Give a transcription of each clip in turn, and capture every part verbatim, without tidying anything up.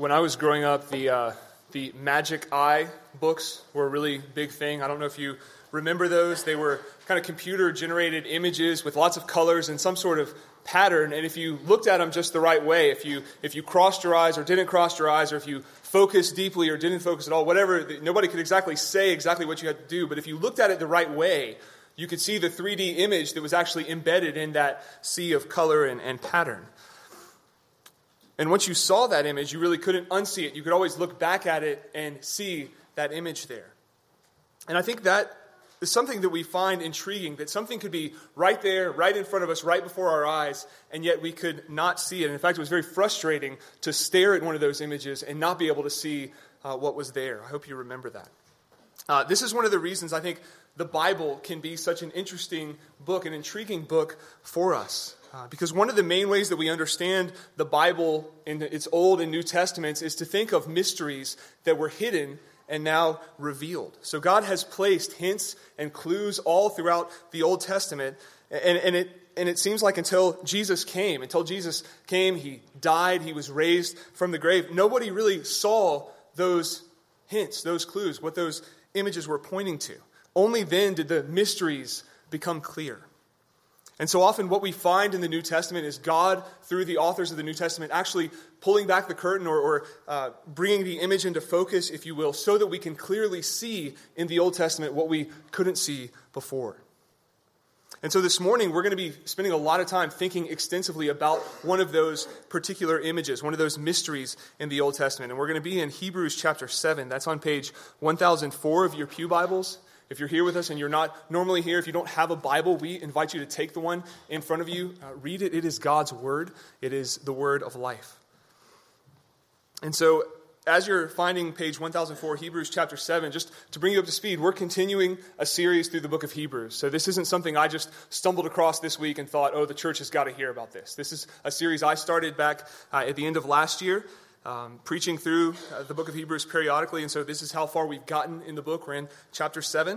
when I was growing up, the uh, the Magic Eye books were a really big thing. I don't know if you remember those. They were kind of computer-generated images with lots of colors and some sort of pattern. And if you looked at them just the right way, if you if you crossed your eyes or didn't cross your eyes, or if you focused deeply or didn't focus at all, whatever, nobody could exactly say exactly what you had to do. But if you looked at it the right way, you could see the three D image that was actually embedded in that sea of color and, and pattern. And once you saw that image, you really couldn't unsee it. You could always look back at it and see that image there. And I think that is something that we find intriguing, that something could be right there, right in front of us, right before our eyes, and yet we could not see it. And in fact, it was very frustrating to stare at one of those images and not be able to see uh, what was there. I hope you remember that. Uh, this is one of the reasons I think the Bible can be such an interesting book, an intriguing book for us. Uh, because one of the main ways that we understand the Bible in its Old and New Testaments is to think of mysteries that were hidden and now revealed. So God has placed hints and clues all throughout the Old Testament, and, and it and it seems like until Jesus came, until Jesus came, he died, he was raised from the grave, nobody really saw those hints, those clues, what those images were pointing to. Only then did the mysteries become clear. And so often what we find in the New Testament is God, through the authors of the New Testament, actually pulling back the curtain or, or uh, bringing the image into focus, if you will, so that we can clearly see in the Old Testament what we couldn't see before. And so this morning, we're going to be spending a lot of time thinking extensively about one of those particular images, one of those mysteries in the Old Testament. And we're going to be in Hebrews chapter seven. That's on page one thousand four of your pew Bibles. If you're here with us and you're not normally here, if you don't have a Bible, we invite you to take the one in front of you. Uh, read it. It is God's word. It is the word of life. And so as you're finding page one thousand four, Hebrews chapter seven, just to bring you up to speed, we're continuing a series through the book of Hebrews. So this isn't something I just stumbled across this week and thought, oh, the church has got to hear about this. This is a series I started back uh, at the end of last year. Um, preaching through uh, the book of Hebrews periodically, and so this is how far we've gotten in the book. We're in chapter seven.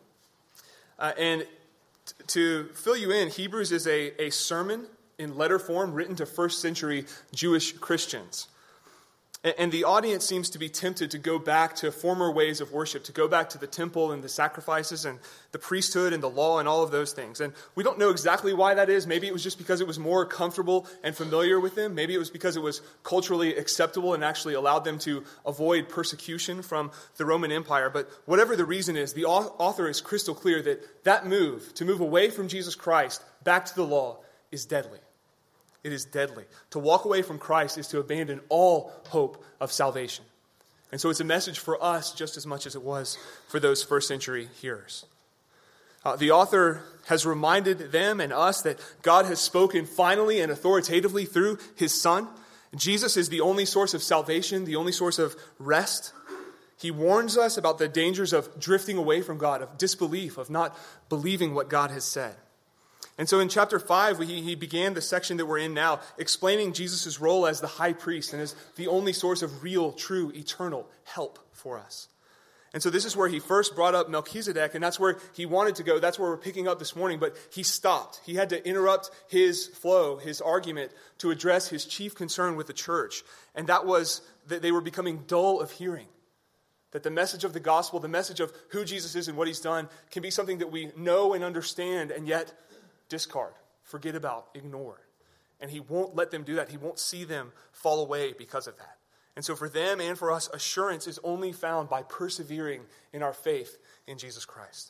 Uh, and t- to fill you in, Hebrews is a, a sermon in letter form written to first century Jewish Christians. And the audience seems to be tempted to go back to former ways of worship, to go back to the temple and the sacrifices and the priesthood and the law and all of those things. And we don't know exactly why that is. Maybe it was just because it was more comfortable and familiar with them. Maybe it was because it was culturally acceptable and actually allowed them to avoid persecution from the Roman Empire. But whatever the reason is, the author is crystal clear that that move, to move away from Jesus Christ back to the law, is deadly. It is deadly. To walk away from Christ is to abandon all hope of salvation. And so it's a message for us just as much as it was for those first century hearers. Uh, the author has reminded them and us that God has spoken finally and authoritatively through his Son. Jesus is the only source of salvation, the only source of rest. He warns us about the dangers of drifting away from God, of disbelief, of not believing what God has said. And so in chapter five, he, he began the section that we're in now, explaining Jesus' role as the high priest and as the only source of real, true, eternal help for us. And so this is where he first brought up Melchizedek, and that's where he wanted to go. That's where we're picking up this morning, but he stopped. He had to interrupt his flow, his argument, to address his chief concern with the church. And that was that they were becoming dull of hearing. That the message of the gospel, the message of who Jesus is and what he's done, can be something that we know and understand, and yet discard, forget about, ignore. And he won't let them do that. He won't see them fall away because of that. And so for them and for us, assurance is only found by persevering in our faith in Jesus Christ.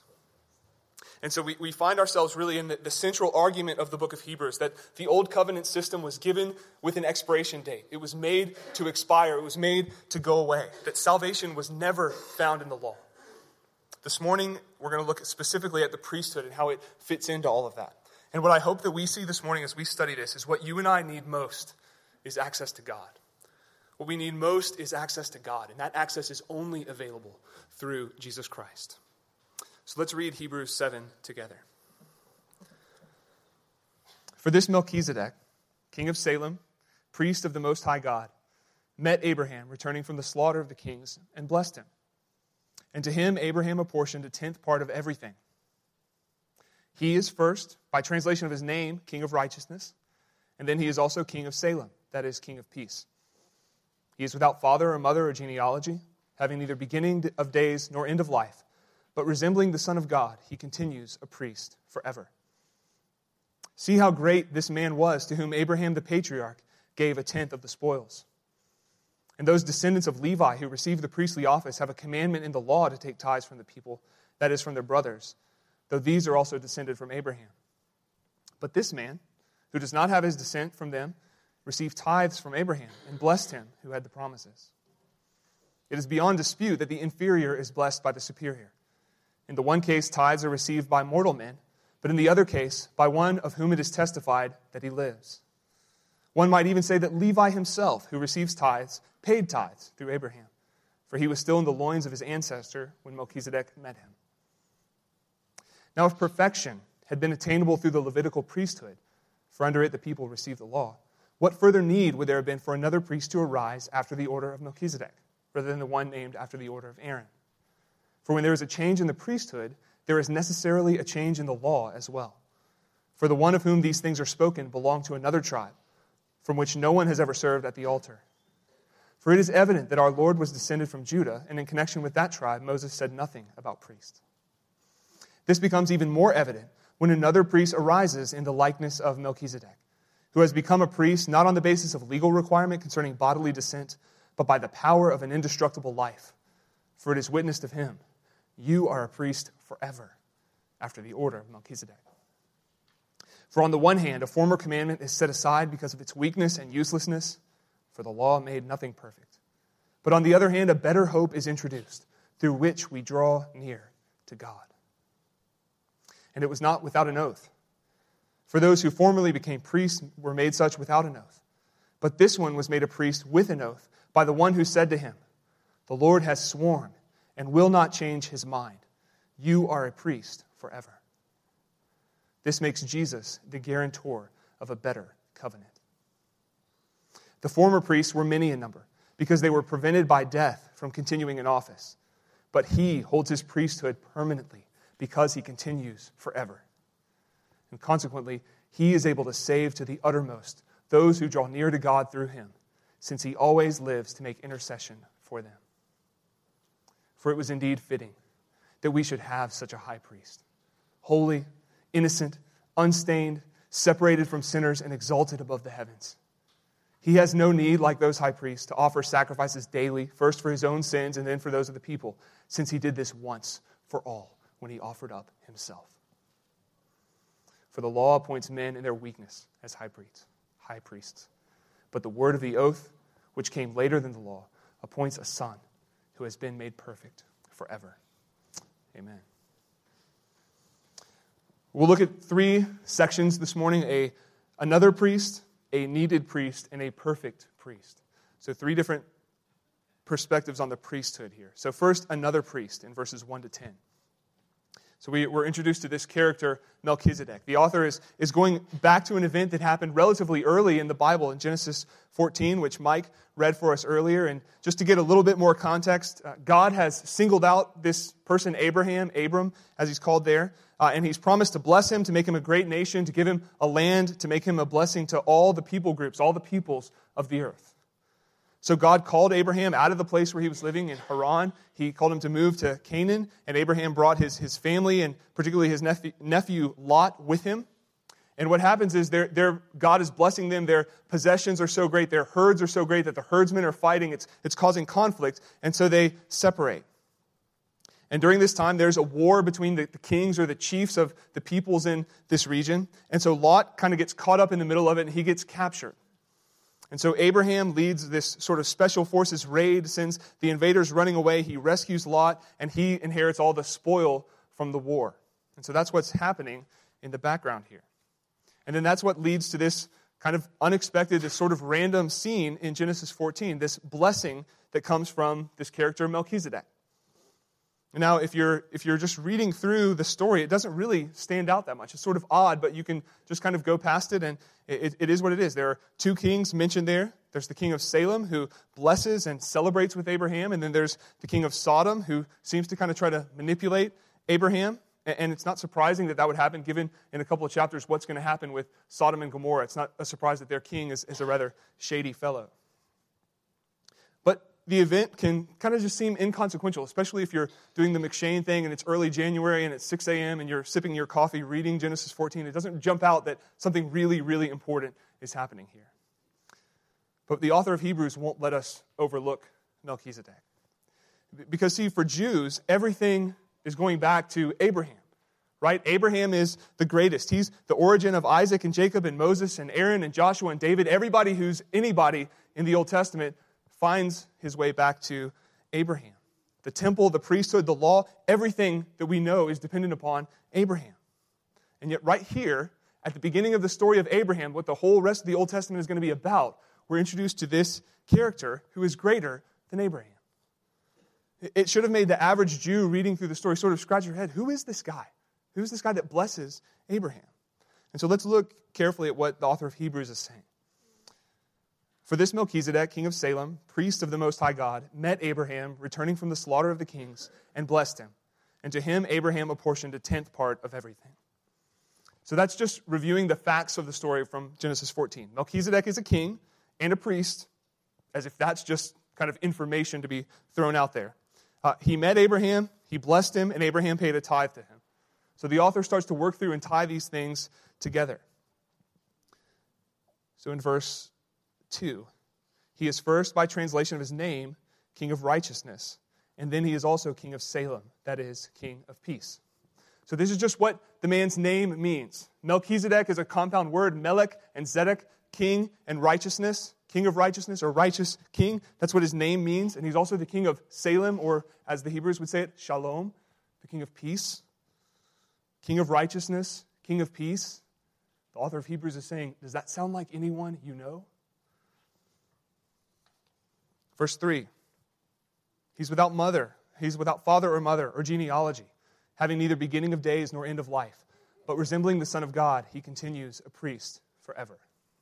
And so we, we find ourselves really in the, the central argument of the book of Hebrews, that the old covenant system was given with an expiration date. It was made to expire. It was made to go away. That salvation was never found in the law. This morning, we're going to look specifically at the priesthood and how it fits into all of that. And what I hope that we see this morning as we study this is what you and I need most is access to God. What we need most is access to God, and that access is only available through Jesus Christ. So let's read Hebrews seven together. For this Melchizedek, king of Salem, priest of the Most High God, met Abraham returning from the slaughter of the kings and blessed him. And to him Abraham apportioned a tenth part of everything. He is first, by translation of his name, King of Righteousness, and then he is also King of Salem, that is, King of Peace. He is without father or mother or genealogy, having neither beginning of days nor end of life, but resembling the Son of God, he continues a priest forever. See how great this man was to whom Abraham the patriarch gave a tenth of the spoils. And those descendants of Levi who received the priestly office have a commandment in the law to take tithes from the people, that is, from their brothers, though these are also descended from Abraham. But this man, who does not have his descent from them, received tithes from Abraham and blessed him who had the promises. It is beyond dispute that the inferior is blessed by the superior. In the one case, tithes are received by mortal men, but in the other case, by one of whom it is testified that he lives. One might even say that Levi himself, who receives tithes, paid tithes through Abraham, for he was still in the loins of his ancestor when Melchizedek met him. Now, if perfection had been attainable through the Levitical priesthood, for under it the people received the law, what further need would there have been for another priest to arise after the order of Melchizedek, rather than the one named after the order of Aaron? For when there is a change in the priesthood, there is necessarily a change in the law as well. For the one of whom these things are spoken belonged to another tribe, from which no one has ever served at the altar. For it is evident that our Lord was descended from Judah, and in connection with that tribe, Moses said nothing about priests. This becomes even more evident when another priest arises in the likeness of Melchizedek, who has become a priest not on the basis of legal requirement concerning bodily descent, but by the power of an indestructible life. For it is witnessed of him, you are a priest forever, after the order of Melchizedek. For on the one hand, a former commandment is set aside because of its weakness and uselessness, for the law made nothing perfect. But on the other hand, a better hope is introduced, through which we draw near to God. And it was not without an oath. For those who formerly became priests were made such without an oath. But this one was made a priest with an oath by the one who said to him, the Lord has sworn and will not change his mind. You are a priest forever. This makes Jesus the guarantor of a better covenant. The former priests were many in number because they were prevented by death from continuing in office. But he holds his priesthood permanently because he continues forever. And consequently, he is able to save to the uttermost those who draw near to God through him, since he always lives to make intercession for them. For it was indeed fitting that we should have such a high priest, holy, innocent, unstained, separated from sinners, and exalted above the heavens. He has no need, like those high priests, to offer sacrifices daily, first for his own sins and then for those of the people, since he did this once for all when he offered up himself. For the law appoints men in their weakness as high priests, high priests. But the word of the oath, which came later than the law, appoints a son who has been made perfect forever. Amen. We'll look at three sections this morning: a another priest, a needed priest, and a perfect priest. So three different perspectives on the priesthood here. So first, another priest in verses one to ten. So we were introduced to this character, Melchizedek. The author is, is going back to an event that happened relatively early in the Bible, in Genesis fourteen, which Mike read for us earlier. And just to get a little bit more context, uh, God has singled out this person, Abraham, Abram, as he's called there, uh, and he's promised to bless him, to make him a great nation, to give him a land, to make him a blessing to all the people groups, all the peoples of the earth. So God called Abraham out of the place where he was living in Haran. He called him to move to Canaan, and Abraham brought his, his family and particularly his nephew, nephew Lot with him. And what happens is they're, they're, God is blessing them. Their possessions are so great, their herds are so great that the herdsmen are fighting. It's, it's causing conflict, and so they separate. And during this time, there's a war between the, the kings or the chiefs of the peoples in this region. And so Lot kind of gets caught up in the middle of it, and he gets captured. And so Abraham leads this sort of special forces raid, sends the invaders running away. He rescues Lot, and he inherits all the spoil from the war. And so that's what's happening in the background here. And then that's what leads to this kind of unexpected, this sort of random scene in Genesis fourteen, this blessing that comes from this character Melchizedek. Now, if you're if you're just reading through the story, it doesn't really stand out that much. It's sort of odd, but you can just kind of go past it, and it, it is what it is. There are two kings mentioned there. There's the king of Salem, who blesses and celebrates with Abraham, and then there's the king of Sodom, who seems to kind of try to manipulate Abraham. And it's not surprising that that would happen, given in a couple of chapters what's going to happen with Sodom and Gomorrah. It's not a surprise that their king is, is a rather shady fellow. But the event can kind of just seem inconsequential, especially if you're doing the McShane thing and it's early January and it's six a.m. and you're sipping your coffee reading Genesis fourteen. It doesn't jump out that something really, really important is happening here. But the author of Hebrews won't let us overlook Melchizedek. Because, see, for Jews, everything is going back to Abraham, right? Abraham is the greatest. He's the origin of Isaac and Jacob and Moses and Aaron and Joshua and David. Everybody who's anybody in the Old Testament finds his way back to Abraham. The temple, the priesthood, the law, everything that we know is dependent upon Abraham. And yet right here, at the beginning of the story of Abraham, what the whole rest of the Old Testament is going to be about, we're introduced to this character who is greater than Abraham. It should have made the average Jew reading through the story sort of scratch your head. Who is this guy? Who is this guy that blesses Abraham? And so let's look carefully at what the author of Hebrews is saying. For this Melchizedek, king of Salem, priest of the Most High God, met Abraham, returning from the slaughter of the kings, and blessed him. And to him Abraham apportioned a tenth part of everything. So that's just reviewing the facts of the story from Genesis fourteen. Melchizedek is a king and a priest, as if that's just kind of information to be thrown out there. Uh, he met Abraham, he blessed him, and Abraham paid a tithe to him. So the author starts to work through and tie these things together. So in verse two, he is first, by translation of his name, king of righteousness. And then he is also king of Salem, that is, king of peace. So this is just what the man's name means. Melchizedek is a compound word, Melech and Zedek, king and righteousness. King of righteousness or righteous king. That's what his name means. And he's also the king of Salem, or as the Hebrews would say it, Shalom, the king of peace. King of righteousness, king of peace. The author of Hebrews is saying, does that sound like anyone you know? Verse three, he's without mother. He's without father or mother or genealogy, having neither beginning of days nor end of life. But resembling the Son of God, he continues a priest forever.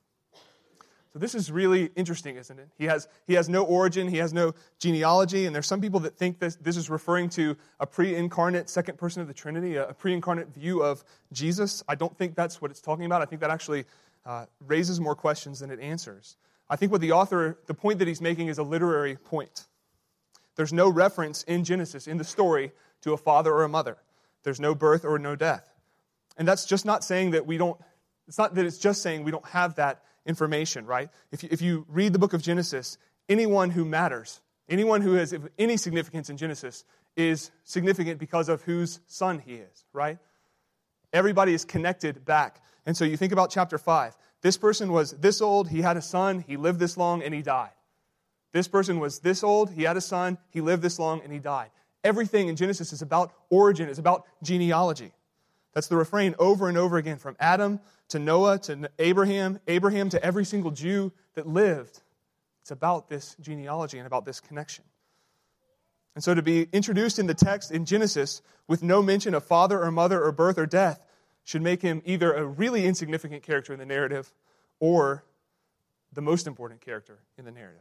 So this is really interesting, isn't it? He has, he has no origin, he has no genealogy, and there's some people that think this, this is referring to a pre-incarnate second person of the Trinity, a, a pre-incarnate view of Jesus. I don't think that's what it's talking about. I think that actually uh, raises more questions than it answers. I think what the author, the point that he's making is a literary point. There's no reference in Genesis, in the story, to a father or a mother. There's no birth or no death. And that's just not saying that we don't, it's not that it's just saying we don't have that information, right? If you, if you read the book of Genesis, anyone who matters, anyone who has any significance in Genesis is significant because of whose son he is, right? Everybody is connected back. And so you think about chapter five. This person was this old, he had a son, he lived this long, and he died. This person was this old, he had a son, he lived this long, and he died. Everything in Genesis is about origin, is about genealogy. That's the refrain over and over again, from Adam to Noah to Abraham, Abraham to every single Jew that lived. It's about this genealogy and about this connection. And so to be introduced in the text in Genesis with no mention of father or mother or birth or death should make him either a really insignificant character in the narrative or the most important character in the narrative.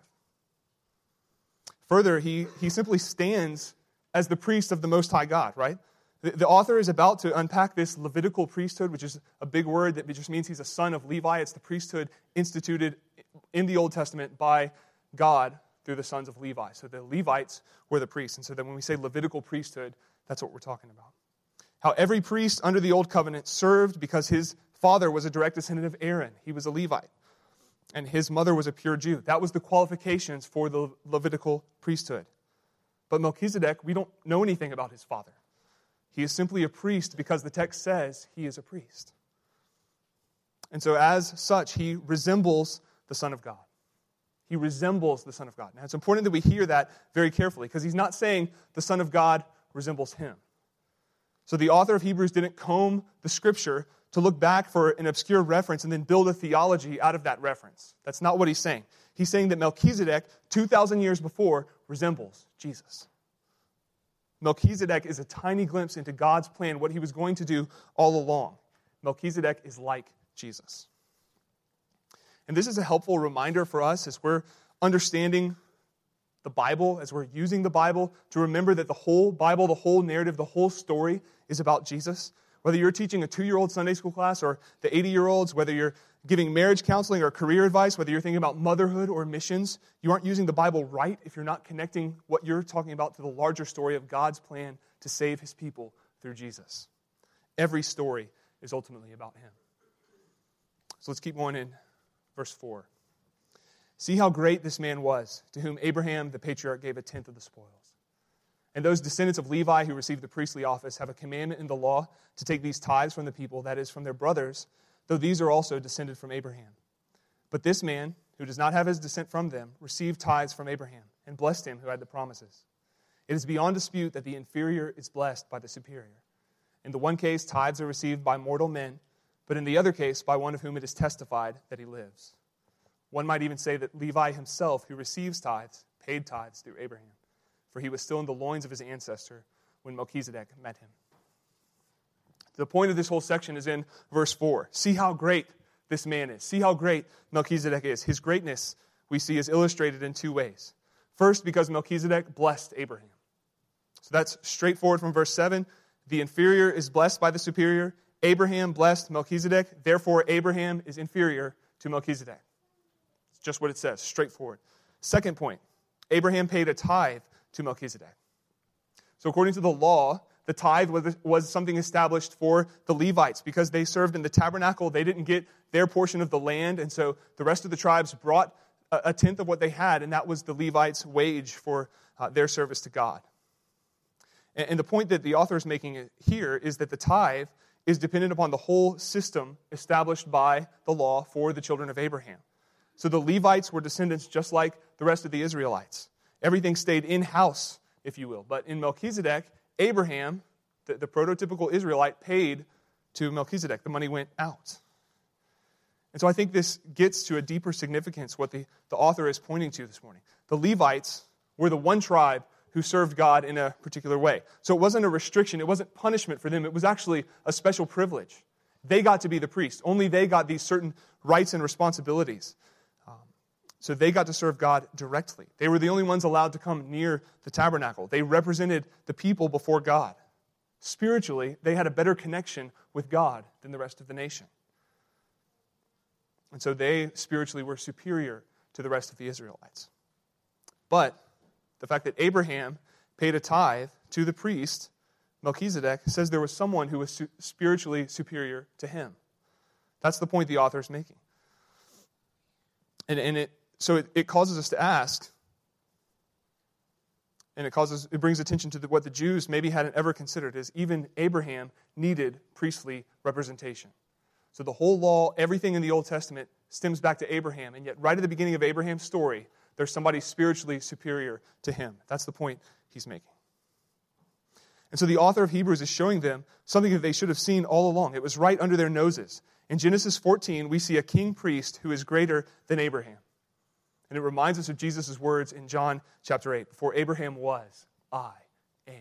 Further, he, he simply stands as the priest of the Most High God, right? The, the author is about to unpack this Levitical priesthood, which is a big word that just means he's a son of Levi. It's the priesthood instituted in the Old Testament by God through the sons of Levi. So the Levites were the priests. And so then when we say Levitical priesthood, that's what we're talking about. How every priest under the Old Covenant served because his father was a direct descendant of Aaron. He was a Levite. And his mother was a pure Jew. That was the qualifications for the Levitical priesthood. But Melchizedek, we don't know anything about his father. He is simply a priest because the text says he is a priest. And so as such, he resembles the Son of God. He resembles the Son of God. Now, it's important that we hear that very carefully because he's not saying the Son of God resembles him. So the author of Hebrews didn't comb the Scripture to look back for an obscure reference and then build a theology out of that reference. That's not what he's saying. He's saying that Melchizedek, two thousand years before, resembles Jesus. Melchizedek is a tiny glimpse into God's plan, what he was going to do all along. Melchizedek is like Jesus. And this is a helpful reminder for us as we're understanding the Bible, as we're using the Bible, to remember that the whole Bible, the whole narrative, the whole story is about Jesus. Whether you're teaching a two-year-old Sunday school class or the eighty-year-olds, whether you're giving marriage counseling or career advice, whether you're thinking about motherhood or missions, you aren't using the Bible right if you're not connecting what you're talking about to the larger story of God's plan to save his people through Jesus. Every story is ultimately about him. So let's keep going in verse four. See how great this man was, to whom Abraham the patriarch gave a tenth of the spoils. And those descendants of Levi who received the priestly office have a commandment in the law to take these tithes from the people, that is, from their brothers, though these are also descended from Abraham. But this man, who does not have his descent from them, received tithes from Abraham, and blessed him who had the promises. It is beyond dispute that the inferior is blessed by the superior. In the one case, tithes are received by mortal men, but in the other case, by one of whom it is testified that he lives. One might even say that Levi himself, who receives tithes, paid tithes through Abraham, for he was still in the loins of his ancestor when Melchizedek met him. The point of this whole section is in verse four. See how great this man is. See how great Melchizedek is. His greatness, we see, is illustrated in two ways. First, because Melchizedek blessed Abraham. So that's straightforward from verse seven. The inferior is blessed by the superior. Abraham blessed Melchizedek. Therefore, Abraham is inferior to Melchizedek. It's just what it says, straightforward. Second point, Abraham paid a tithe to Melchizedek. So according to the law, the tithe was, was something established for the Levites. Because they served in the tabernacle, they didn't get their portion of the land, and so the rest of the tribes brought a, a tenth of what they had, and that was the Levites' wage for uh, their service to God. And, and the point that the author is making here is that the tithe is dependent upon the whole system established by the law for the children of Abraham. So the Levites were descendants just like the rest of the Israelites. Everything stayed in-house, if you will. But in Melchizedek, Abraham, the, the prototypical Israelite, paid to Melchizedek. The money went out. And so I think this gets to a deeper significance, what the, the author is pointing to this morning. The Levites were the one tribe who served God in a particular way. So it wasn't a restriction. It wasn't punishment for them. It was actually a special privilege. They got to be the priest. Only they got these certain rights and responsibilities. Um, so they got to serve God directly. They were the only ones allowed to come near the tabernacle. They represented the people before God. Spiritually, they had a better connection with God than the rest of the nation. And so they spiritually were superior to the rest of the Israelites. But the fact that Abraham paid a tithe to the priest, Melchizedek, says there was someone who was su- spiritually superior to him. That's the point the author is making. And, and it so it, it causes us to ask, and it causes it brings attention to the, what the Jews maybe hadn't ever considered, is even Abraham needed priestly representation. So the whole law, everything in the Old Testament stems back to Abraham, and yet right at the beginning of Abraham's story, there's somebody spiritually superior to him. That's the point he's making. And so the author of Hebrews is showing them something that they should have seen all along. It was right under their noses. In Genesis fourteen, we see a king priest who is greater than Abraham. And it reminds us of Jesus' words in John chapter eight. Before Abraham was, I am.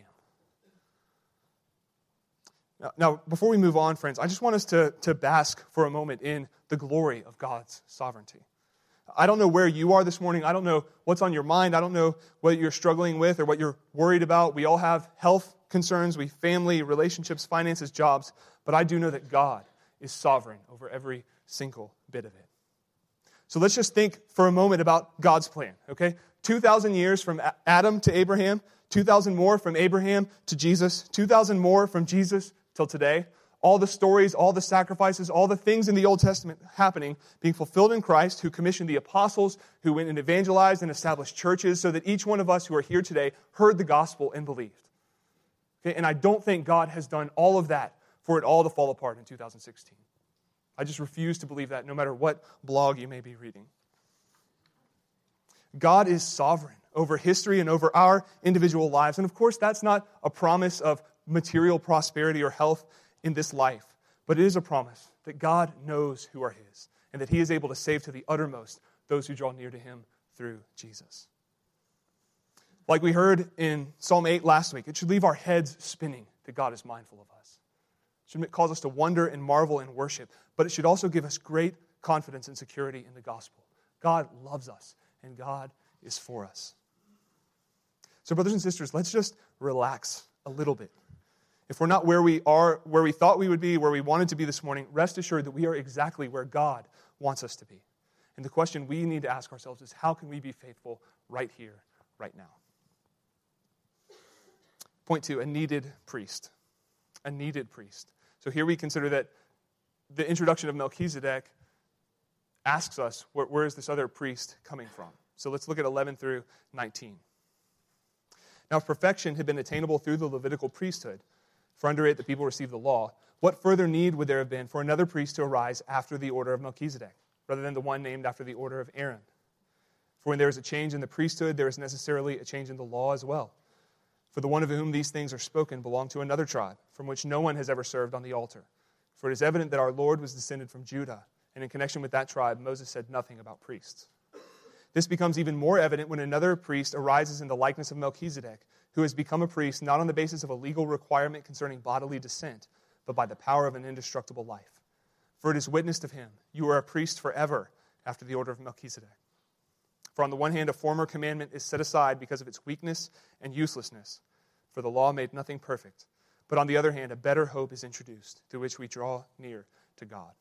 Now, now, before we move on, friends, I just want us to, to bask for a moment in the glory of God's sovereignty. I don't know where you are this morning. I don't know what's on your mind. I don't know what you're struggling with or what you're worried about. We all have health concerns, we family, relationships, finances, jobs. But I do know that God is sovereign over every single bit of it. So let's just think for a moment about God's plan, okay? two thousand years from Adam to Abraham, two thousand more from Abraham to Jesus, two thousand more from Jesus till today. All the stories, all the sacrifices, all the things in the Old Testament happening, being fulfilled in Christ, who commissioned the apostles, who went and evangelized and established churches, so that each one of us who are here today heard the gospel and believed. Okay? And I don't think God has done all of that for it all to fall apart in two thousand sixteen. I just refuse to believe that, no matter what blog you may be reading. God is sovereign over history and over our individual lives. And of course, that's not a promise of material prosperity or health in this life, but it is a promise that God knows who are His and that He is able to save to the uttermost those who draw near to Him through Jesus. Like we heard in Psalm eight last week, it should leave our heads spinning that God is mindful of us. It should cause us to wonder and marvel and worship, but it should also give us great confidence and security in the gospel. God loves us, and God is for us. So brothers and sisters, let's just relax a little bit. If we're not where we are, where we thought we would be, where we wanted to be this morning, rest assured that we are exactly where God wants us to be. And the question we need to ask ourselves is, how can we be faithful right here, right now? Point two, a needed priest. A needed priest. So here we consider that the introduction of Melchizedek asks us, where, where is this other priest coming from? So let's look at eleven through nineteen. Now, if perfection had been attainable through the Levitical priesthood, for under it the people received the law, what further need would there have been for another priest to arise after the order of Melchizedek, rather than the one named after the order of Aaron? For when there is a change in the priesthood, there is necessarily a change in the law as well. For the one of whom these things are spoken belonged to another tribe, from which no one has ever served on the altar. For it is evident that our Lord was descended from Judah, and in connection with that tribe, Moses said nothing about priests. This becomes even more evident when another priest arises in the likeness of Melchizedek, who has become a priest not on the basis of a legal requirement concerning bodily descent, but by the power of an indestructible life. For it is witnessed of him, you are a priest forever after the order of Melchizedek. For on the one hand, a former commandment is set aside because of its weakness and uselessness, for the law made nothing perfect. But on the other hand, a better hope is introduced, through which we draw near to God.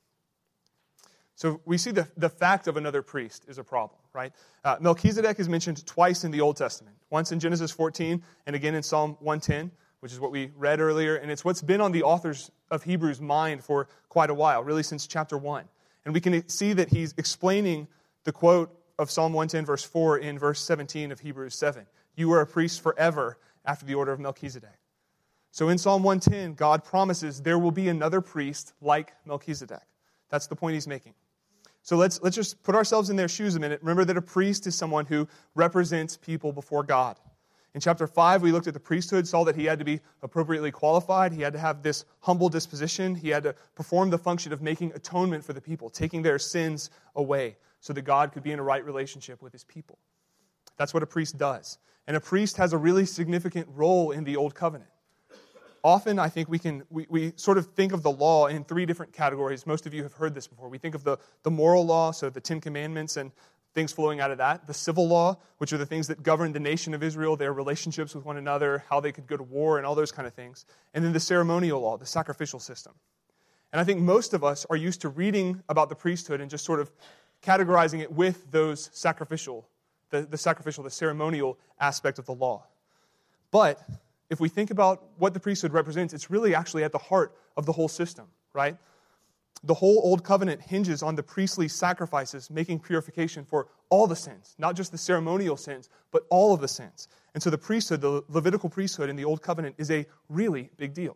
So we see the, the fact of another priest is a problem, right? Uh, Melchizedek is mentioned twice in the Old Testament, once in Genesis fourteen and again in Psalm one ten, which is what we read earlier, and it's what's been on the authors of Hebrews' mind for quite a while, really since chapter one. And we can see that he's explaining the quote of Psalm one ten, verse four, in verse seventeen of Hebrews seven. You are a priest forever after the order of Melchizedek. So in Psalm one ten, God promises there will be another priest like Melchizedek. That's the point he's making. So let's let's just put ourselves in their shoes a minute. Remember that a priest is someone who represents people before God. In chapter five, we looked at the priesthood, saw that he had to be appropriately qualified. He had to have this humble disposition. He had to perform the function of making atonement for the people, taking their sins away so that God could be in a right relationship with his people. That's what a priest does. And a priest has a really significant role in the Old Covenant. Often, I think we can we, we sort of think of the law in three different categories. Most of you have heard this before. We think of the, the moral law, so the Ten Commandments and things flowing out of that. The civil law, which are the things that govern the nation of Israel, their relationships with one another, how they could go to war, and all those kind of things. And then the ceremonial law, the sacrificial system. And I think most of us are used to reading about the priesthood and just sort of categorizing it with those sacrificial, the, the sacrificial, the ceremonial aspect of the law. But if we think about what the priesthood represents, it's really actually at the heart of the whole system, right? The whole Old Covenant hinges on the priestly sacrifices making purification for all the sins, not just the ceremonial sins, but all of the sins. And so the priesthood, the Levitical priesthood in the Old Covenant, is a really big deal.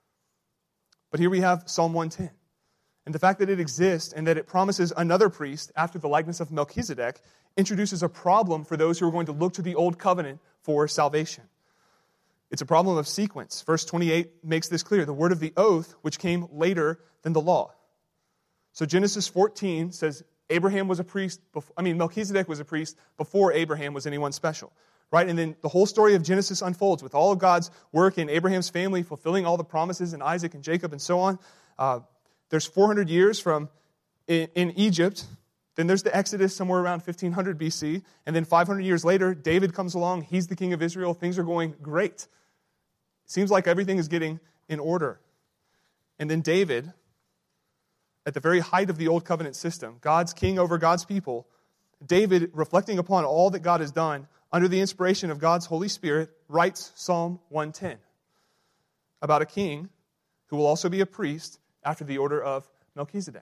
But here we have Psalm one ten. And the fact that it exists and that it promises another priest after the likeness of Melchizedek introduces a problem for those who are going to look to the Old Covenant for salvation. It's a problem of sequence. Verse twenty-eight makes this clear. The word of the oath, which came later than the law. So Genesis fourteen says Abraham was a priest, before, I mean Melchizedek was a priest before Abraham was anyone special. Right? And then the whole story of Genesis unfolds with all of God's work in Abraham's family, fulfilling all the promises in Isaac and Jacob and so on. Uh, there's four hundred years from in, in Egypt. Then there's the Exodus somewhere around fifteen hundred B C. And then five hundred years later, David comes along. He's the king of Israel. Things are going great. Seems like everything is getting in order. And then David, at the very height of the Old Covenant system, God's king over God's people, David, reflecting upon all that God has done, under the inspiration of God's Holy Spirit, writes Psalm one ten about a king who will also be a priest after the order of Melchizedek.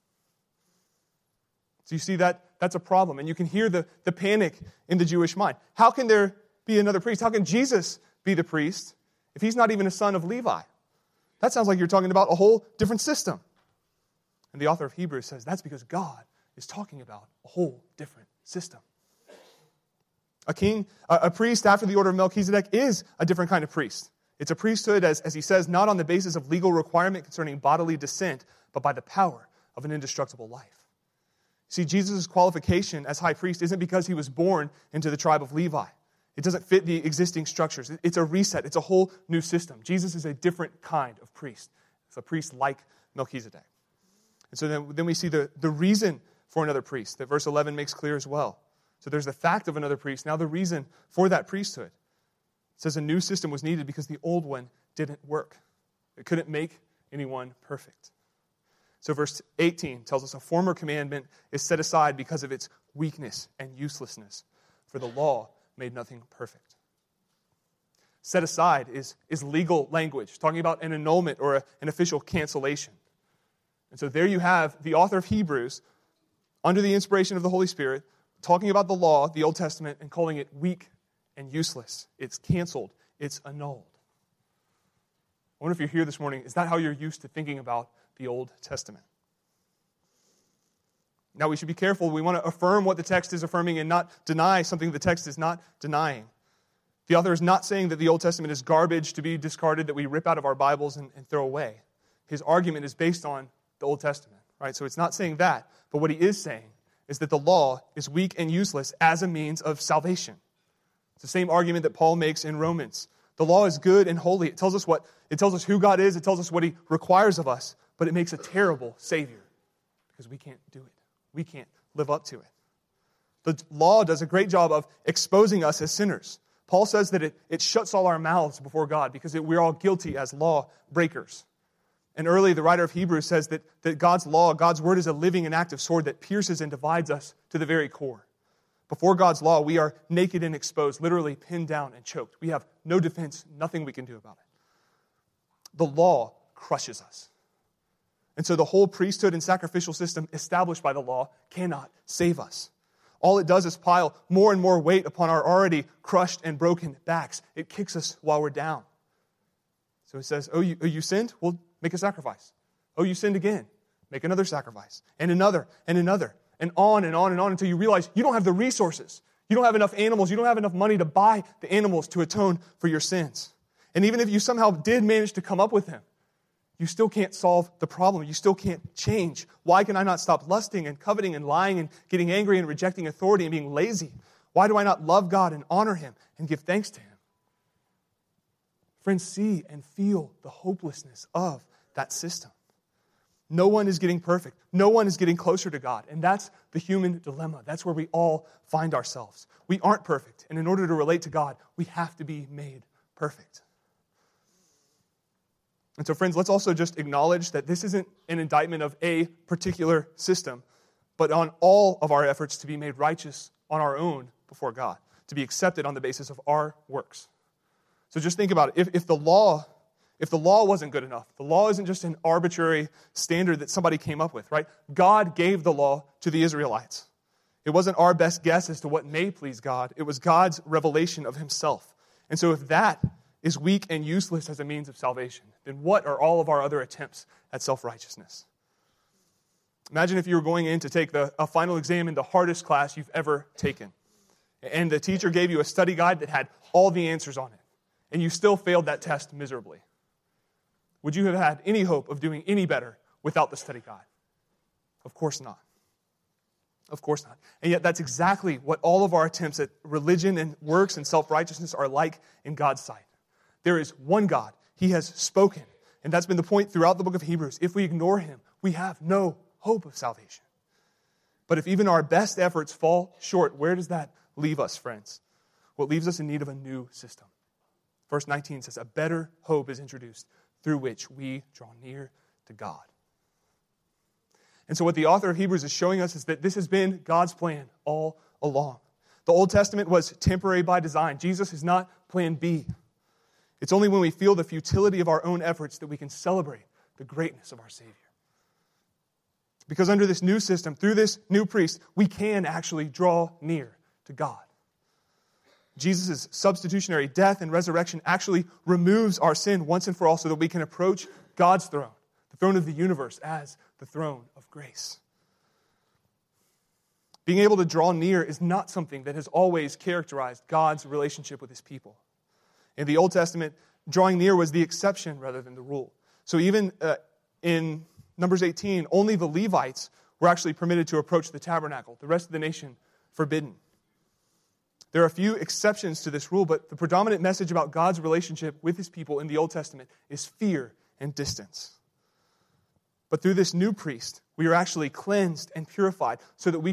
So you see that that's a problem. And you can hear the, the panic in the Jewish mind. How can there be another priest? How can Jesus be the priest if he's not even a son of Levi? That sounds like you're talking about a whole different system. And the author of Hebrews says that's because God is talking about a whole different system. A king, a, a priest after the order of Melchizedek is a different kind of priest. It's a priesthood, as, as he says, not on the basis of legal requirement concerning bodily descent, but by the power of an indestructible life. See, Jesus' qualification as high priest isn't because he was born into the tribe of Levi. It doesn't fit the existing structures. It's a reset. It's a whole new system. Jesus is a different kind of priest. It's a priest like Melchizedek. And so then, then we see the, the reason for another priest that verse eleven makes clear as well. So there's the fact of another priest. Now the reason for that priesthood. It says a new system was needed because the old one didn't work. It couldn't make anyone perfect. So verse eighteen tells us a former commandment is set aside because of its weakness and uselessness, for the law made nothing perfect. Set aside is, is legal language, talking about an annulment or a, an official cancellation. And so there you have the author of Hebrews, under the inspiration of the Holy Spirit, talking about the law, the Old Testament, and calling it weak and useless. It's canceled. It's annulled. I wonder if you're here this morning, is that how you're used to thinking about the Old Testament? Now, we should be careful. We want to affirm what the text is affirming and not deny something the text is not denying. The author is not saying that the Old Testament is garbage to be discarded, that we rip out of our Bibles and, and throw away. His argument is based on the Old Testament, right? So it's not saying that, but what he is saying is that the law is weak and useless as a means of salvation. It's the same argument that Paul makes in Romans. The law is good and holy. It tells us what it tells us who God is. It tells us what he requires of us, but it makes a terrible Savior because we can't do it. We can't live up to it. The law does a great job of exposing us as sinners. Paul says that it, it shuts all our mouths before God because it, we're all guilty as law breakers. And early, the writer of Hebrews says that, that God's law, God's word is a living and active sword that pierces and divides us to the very core. Before God's law, we are naked and exposed, literally pinned down and choked. We have no defense, nothing we can do about it. The law crushes us. And so the whole priesthood and sacrificial system established by the law cannot save us. All it does is pile more and more weight upon our already crushed and broken backs. It kicks us while we're down. So it says, oh, you, oh, you sinned? Well, make a sacrifice. Oh, you sinned again. Make another sacrifice. And another, and another. And on and on and on until you realize you don't have the resources. You don't have enough animals. You don't have enough money to buy the animals to atone for your sins. And even if you somehow did manage to come up with them, you still can't solve the problem. You still can't change. Why can I not stop lusting and coveting and lying and getting angry and rejecting authority and being lazy? Why do I not love God and honor Him and give thanks to Him? Friends, see and feel the hopelessness of that system. No one is getting perfect. No one is getting closer to God. And that's the human dilemma. That's where we all find ourselves. We aren't perfect. And in order to relate to God, we have to be made perfect. And so, friends, let's also just acknowledge that this isn't an indictment of a particular system, but on all of our efforts to be made righteous on our own before God, to be accepted on the basis of our works. So just think about it. If, if the law, if the law wasn't good enough, the law isn't just an arbitrary standard that somebody came up with, right? God gave the law to the Israelites. It wasn't our best guess as to what may please God. It was God's revelation of Himself. And so if that is weak and useless as a means of salvation, then what are all of our other attempts at self-righteousness? Imagine if you were going in to take the, a final exam in the hardest class you've ever taken, and the teacher gave you a study guide that had all the answers on it, and you still failed that test miserably. Would you have had any hope of doing any better without the study guide? Of course not. Of course not. And yet that's exactly what all of our attempts at religion and works and self-righteousness are like in God's sight. There is one God. He has spoken. And that's been the point throughout the book of Hebrews. If we ignore Him, we have no hope of salvation. But if even our best efforts fall short, where does that leave us, friends? Well, it leaves us in need of a new system. Verse nineteen says, a better hope is introduced through which we draw near to God. And so what the author of Hebrews is showing us is that this has been God's plan all along. The Old Testament was temporary by design. Jesus is not plan B. It's only when we feel the futility of our own efforts that we can celebrate the greatness of our Savior. Because under this new system, through this new priest, we can actually draw near to God. Jesus' substitutionary death and resurrection actually removes our sin once and for all so that we can approach God's throne, the throne of the universe, as the throne of grace. Being able to draw near is not something that has always characterized God's relationship with His people. In the Old Testament, drawing near was the exception rather than the rule. So even uh, in Numbers eighteen, only the Levites were actually permitted to approach the tabernacle. The rest of the nation, forbidden. There are a few exceptions to this rule, but the predominant message about God's relationship with His people in the Old Testament is fear and distance. But through this new priest, we are actually cleansed and purified so that we can all draw near, and we can all draw near with confidence.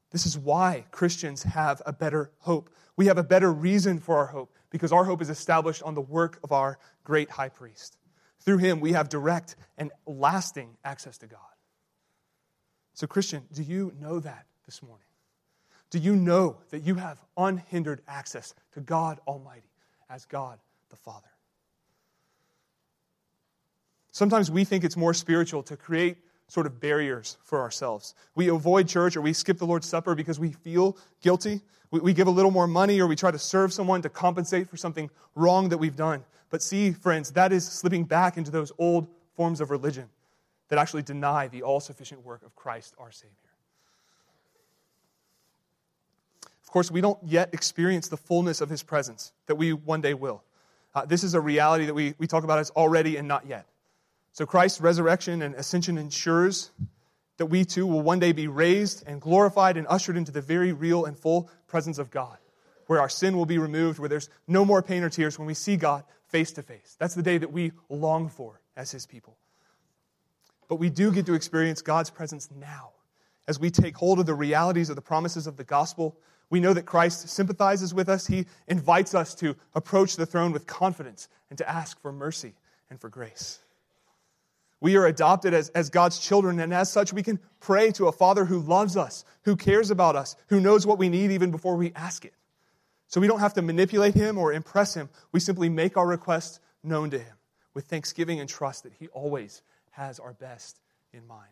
This is why Christians have a better hope. We have a better reason for our hope because our hope is established on the work of our great high priest. Through him, we have direct and lasting access to God. So, Christian, do you know that this morning? Do you know that you have unhindered access to God Almighty as God the Father? Sometimes we think it's more spiritual to create sort of barriers for ourselves. We avoid church or we skip the Lord's Supper because we feel guilty. We, we give a little more money or we try to serve someone to compensate for something wrong that we've done. But see, friends, that is slipping back into those old forms of religion that actually deny the all-sufficient work of Christ our Savior. Of course, we don't yet experience the fullness of his presence that we one day will. Uh, this is a reality that we, we talk about as already and not yet. So Christ's resurrection and ascension ensures that we too will one day be raised and glorified and ushered into the very real and full presence of God, where our sin will be removed, where there's no more pain or tears when we see God face to face. That's the day that we long for as his people. But we do get to experience God's presence now. As we take hold of the realities of the promises of the gospel, we know that Christ sympathizes with us. He invites us to approach the throne with confidence and to ask for mercy and for grace. We are adopted as, as God's children, and as such, we can pray to a Father who loves us, who cares about us, who knows what we need even before we ask it. So we don't have to manipulate him or impress him. We simply make our requests known to him with thanksgiving and trust that he always has our best in mind.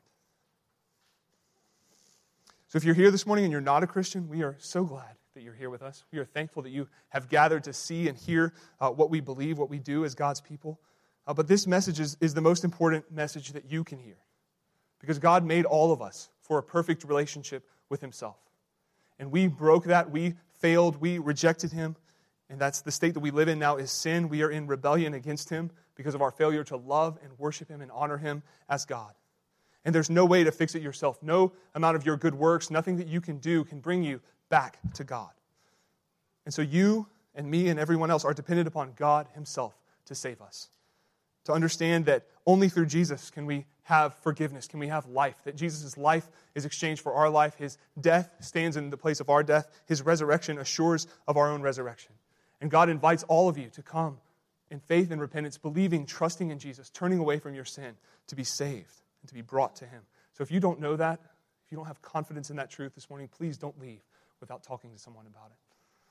So if you're here this morning and you're not a Christian, we are so glad that you're here with us. We are thankful that you have gathered to see and hear uh, what we believe, what we do as God's people. Uh, but this message is, is the most important message that you can hear. Because God made all of us for a perfect relationship with himself. And we broke that. We failed. We rejected him. And that's the state that we live in now is sin. We are in rebellion against him because of our failure to love and worship him and honor him as God. And there's no way to fix it yourself. No amount of your good works, nothing that you can do can bring you back to God. And so you and me and everyone else are dependent upon God himself to save us. To understand that only through Jesus can we have forgiveness, can we have life, that Jesus' life is exchanged for our life, his death stands in the place of our death, his resurrection assures of our own resurrection. And God invites all of you to come in faith and repentance, believing, trusting in Jesus, turning away from your sin to be saved and to be brought to him. So if you don't know that, if you don't have confidence in that truth this morning, please don't leave without talking to someone about it.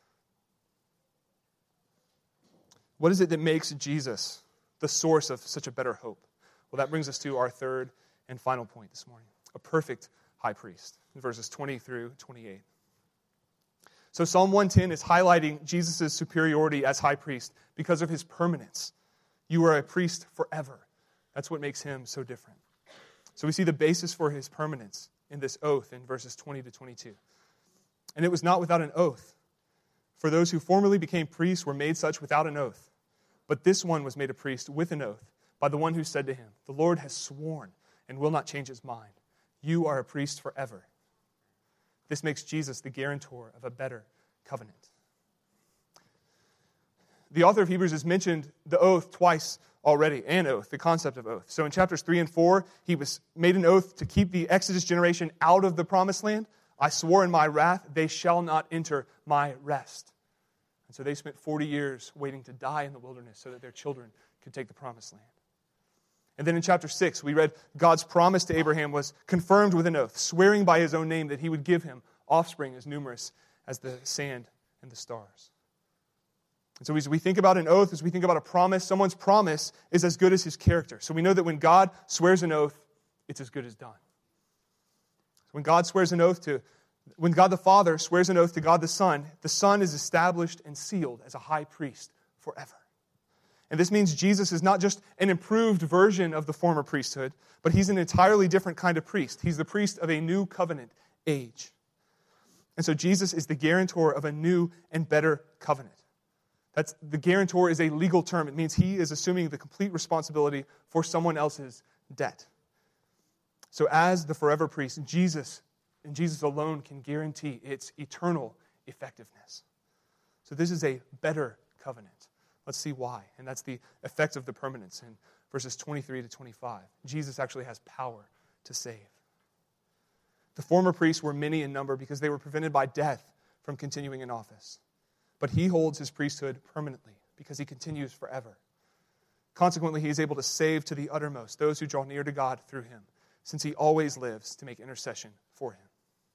What is it that makes Jesus the source of such a better hope? Well, that brings us to our third and final point this morning. A perfect high priest, in verses twenty through twenty-eight. So Psalm one ten is highlighting Jesus' superiority as high priest because of his permanence. You are a priest forever. That's what makes him so different. So we see the basis for his permanence in this oath in verses twenty to twenty-two. And it was not without an oath. For those who formerly became priests were made such without an oath. But this one was made a priest with an oath by the one who said to him, "The Lord has sworn and will not change his mind. You are a priest forever." This makes Jesus the guarantor of a better covenant. The author of Hebrews has mentioned the oath twice already, an oath, the concept of oath. So in chapters three and four, he was made an oath to keep the Exodus generation out of the promised land. I swore in my wrath, they shall not enter my rest. And so they spent forty years waiting to die in the wilderness so that their children could take the promised land. And then in chapter six, we read God's promise to Abraham was confirmed with an oath, swearing by his own name that he would give him offspring as numerous as the sand and the stars. And so as we think about an oath, as we think about a promise, someone's promise is as good as his character. So we know that when God swears an oath, it's as good as done. When God swears an oath to, when God the Father swears an oath to God the Son, the Son is established and sealed as a high priest forever. And this means Jesus is not just an improved version of the former priesthood, but he's an entirely different kind of priest. He's the priest of a new covenant age. And so Jesus is the guarantor of a new and better covenant. That's, the guarantor is a legal term. It means he is assuming the complete responsibility for someone else's debt. So as the forever priest, Jesus, and Jesus alone can guarantee its eternal effectiveness. So this is a better covenant. Let's see why. And that's the effect of the permanence in verses twenty-three to twenty-five. Jesus actually has power to save. The former priests were many in number because they were prevented by death from continuing in office. But he holds his priesthood permanently because he continues forever. Consequently, he is able to save to the uttermost those who draw near to God through him, since he always lives to make intercession for him.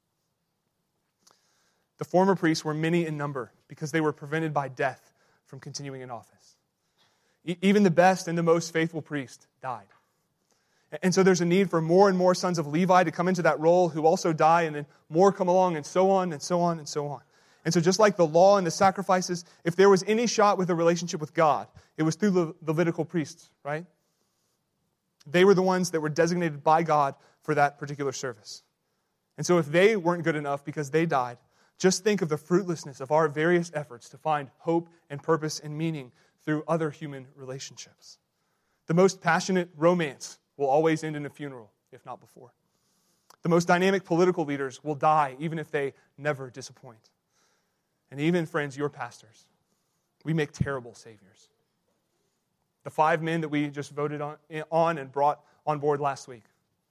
The former priests were many in number because they were prevented by death from continuing in office. E- even the best and the most faithful priest died. And so there's a need for more and more sons of Levi to come into that role who also die, and then more come along, and so on and so on and so on. And so just like the law and the sacrifices, if there was any shot with a relationship with God, it was through the Levitical priests, right? They were the ones that were designated by God for that particular service. And so if they weren't good enough because they died, just think of the fruitlessness of our various efforts to find hope and purpose and meaning through other human relationships. The most passionate romance will always end in a funeral, if not before. The most dynamic political leaders will die even if they never disappoint. And even, friends, your pastors, we make terrible saviors. The five men that we just voted on, on and brought on board last week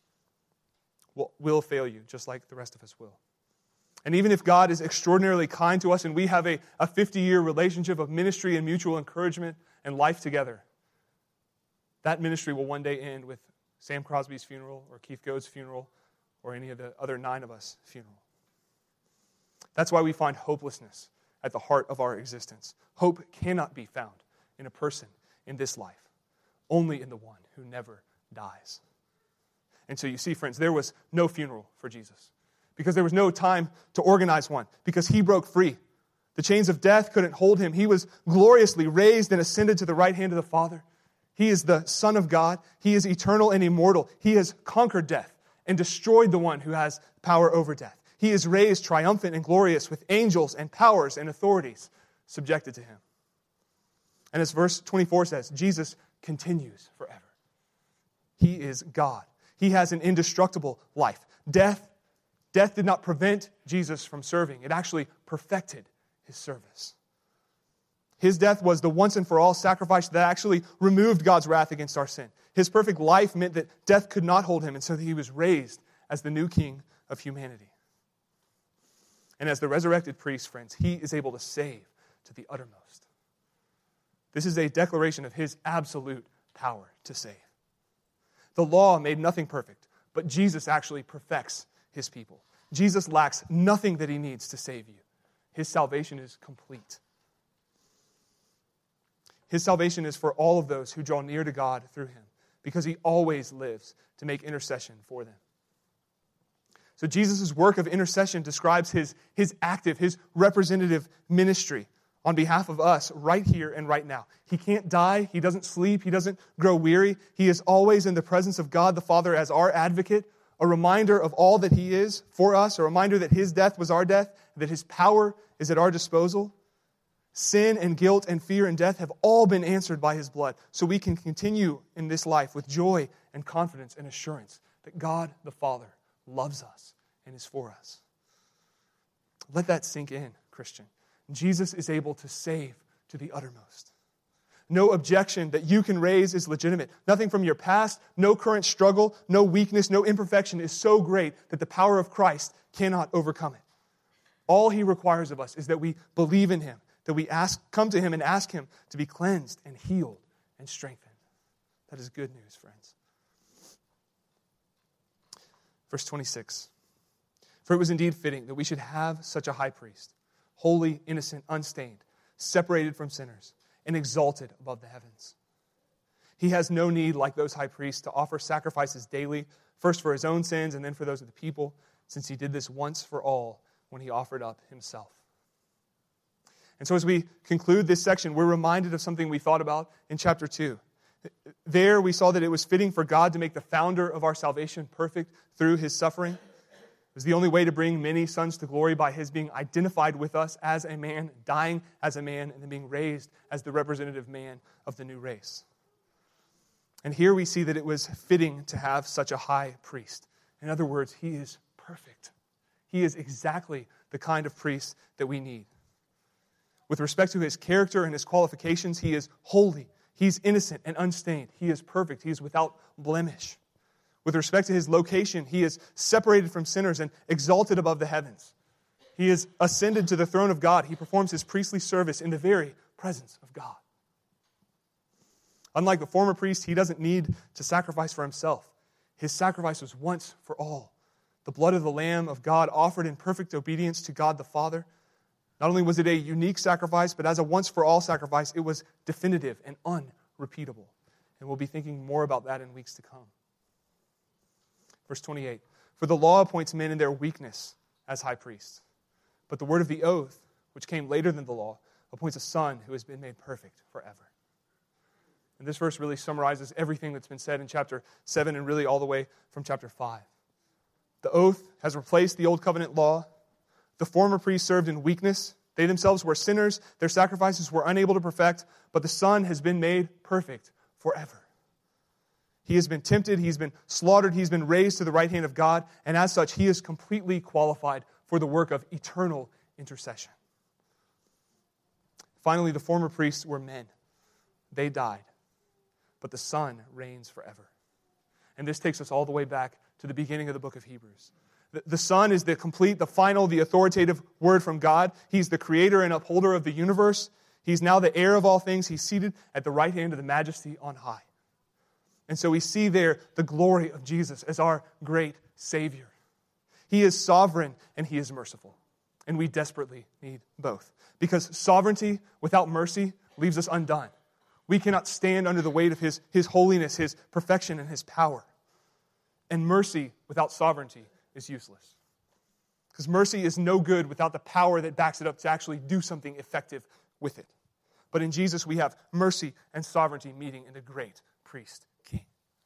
will, will fail you, just like the rest of us will. And even if God is extraordinarily kind to us and we have a, a fifty-year relationship of ministry and mutual encouragement and life together, that ministry will one day end with Sam Crosby's funeral or Keith Goad's funeral or any of the other nine of us funeral. That's why we find hopelessness at the heart of our existence. Hope cannot be found in a person in this life, only in the one who never dies. And so you see, friends, there was no funeral for Jesus because there was no time to organize one because he broke free. The chains of death couldn't hold him. He was gloriously raised and ascended to the right hand of the Father. He is the Son of God. He is eternal and immortal. He has conquered death and destroyed the one who has power over death. He is raised triumphant and glorious with angels and powers and authorities subjected to him. And as verse twenty-four says, Jesus continues forever. He is God. He has an indestructible life. Death, death did not prevent Jesus from serving. It actually perfected his service. His death was the once and for all sacrifice that actually removed God's wrath against our sin. His perfect life meant that death could not hold him, and so he was raised as the new king of humanity. And as the resurrected priest, friends, he is able to save to the uttermost. This is a declaration of his absolute power to save. The law made nothing perfect, but Jesus actually perfects his people. Jesus lacks nothing that he needs to save you. His salvation is complete. His salvation is for all of those who draw near to God through him, because he always lives to make intercession for them. So Jesus' work of intercession describes his, his active, his representative ministry on behalf of us right here and right now. He can't die. He doesn't sleep. He doesn't grow weary. He is always in the presence of God the Father as our advocate, a reminder of all that he is for us, a reminder that his death was our death, that his power is at our disposal. Sin and guilt and fear and death have all been answered by his blood, so we can continue in this life with joy and confidence and assurance that God the Father loves us and is for us. Let that sink in, Christian. Jesus is able to save to the uttermost. No objection that you can raise is legitimate. Nothing from your past, no current struggle, no weakness, no imperfection is so great that the power of Christ cannot overcome it. All he requires of us is that we believe in him, that we ask, come to him and ask him to be cleansed and healed and strengthened. That is good news, friends. Verse twenty-six. For it was indeed fitting that we should have such a high priest, holy, innocent, unstained, separated from sinners, and exalted above the heavens. He has no need, like those high priests, to offer sacrifices daily, first for his own sins and then for those of the people, since he did this once for all when he offered up himself. And so as we conclude this section, we're reminded of something we thought about in chapter two. There we saw that it was fitting for God to make the founder of our salvation perfect through his suffering. It was the only way to bring many sons to glory by his being identified with us as a man, dying as a man, and then being raised as the representative man of the new race. And here we see that it was fitting to have such a high priest. In other words, he is perfect. He is exactly the kind of priest that we need. With respect to his character and his qualifications, he is holy. He's innocent and unstained. He is perfect. He is without blemish. With respect to his location, he is separated from sinners and exalted above the heavens. He is ascended to the throne of God. He performs his priestly service in the very presence of God. Unlike the former priest, he doesn't need to sacrifice for himself. His sacrifice was once for all. The blood of the Lamb of God offered in perfect obedience to God the Father. Not only was it a unique sacrifice, but as a once-for-all sacrifice, it was definitive and unrepeatable. And we'll be thinking more about that in weeks to come. Verse twenty-eight, for the law appoints men in their weakness as high priests. But the word of the oath, which came later than the law, appoints a son who has been made perfect forever. And this verse really summarizes everything that's been said in chapter seven and really all the way from chapter five. The oath has replaced the old covenant law. The former priests served in weakness. They themselves were sinners. Their sacrifices were unable to perfect, but the Son has been made perfect forever. He has been tempted, he's been slaughtered, he's been raised to the right hand of God, and as such, he is completely qualified for the work of eternal intercession. Finally, the former priests were men. They died, but the Son reigns forever. And this takes us all the way back to the beginning of the book of Hebrews. The, the Son is the complete, the final, the authoritative word from God. He's the creator and upholder of the universe. He's now the heir of all things. He's seated at the right hand of the majesty on high. And so we see there the glory of Jesus as our great Savior. He is sovereign and he is merciful. And we desperately need both. Because sovereignty without mercy leaves us undone. We cannot stand under the weight of his, his holiness, his perfection, and his power. And mercy without sovereignty is useless. Because mercy is no good without the power that backs it up to actually do something effective with it. But in Jesus we have mercy and sovereignty meeting in the great priest king.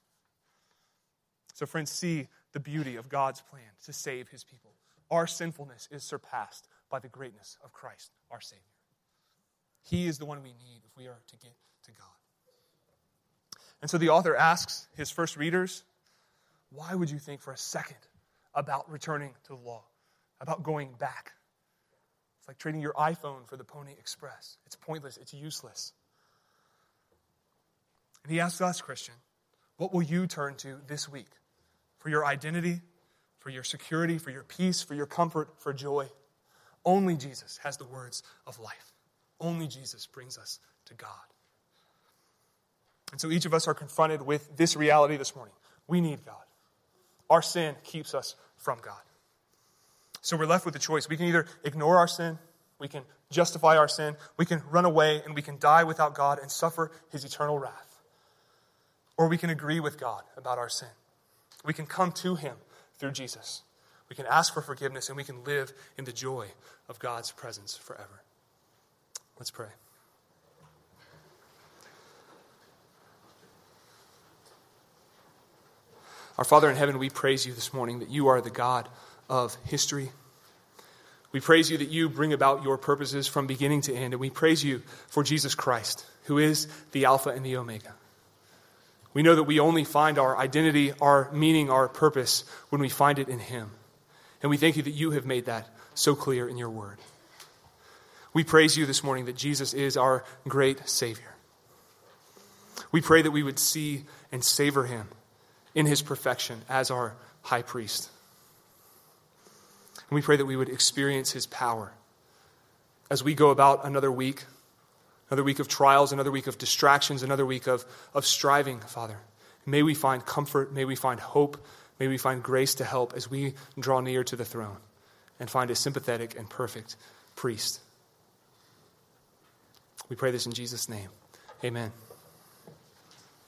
So friends, see the beauty of God's plan to save his people. Our sinfulness is surpassed by the greatness of Christ, our Savior. He is the one we need if we are to get to God. And so the author asks his first readers, why would you think for a second about returning to the law, about going back? It's like trading your iPhone for the Pony Express. It's pointless. It's useless. And he asks us, Christian, what will you turn to this week for your identity, for your security, for your peace, for your comfort, for joy? Only Jesus has the words of life. Only Jesus brings us to God. And so each of us are confronted with this reality this morning. We need God. Our sin keeps us from God. So we're left with a choice. We can either ignore our sin, we can justify our sin, we can run away, and we can die without God and suffer his eternal wrath. Or we can agree with God about our sin. We can come to him through Jesus. We can ask for forgiveness, and we can live in the joy of God's presence forever. Let's pray. Our Father in heaven, we praise you this morning that you are the God of history. We praise you that you bring about your purposes from beginning to end, and we praise you for Jesus Christ, who is the Alpha and the Omega. We know that we only find our identity, our meaning, our purpose when we find it in him. And we thank you that you have made that so clear in your word. We praise you this morning that Jesus is our great Savior. We pray that we would see and savor him in his perfection as our high priest. And we pray that we would experience his power as we go about another week, another week of trials, another week of distractions, another week of, of striving, Father. May we find comfort, may we find hope, may we find grace to help as we draw near to the throne and find a sympathetic and perfect priest. We pray this in Jesus' name. Amen.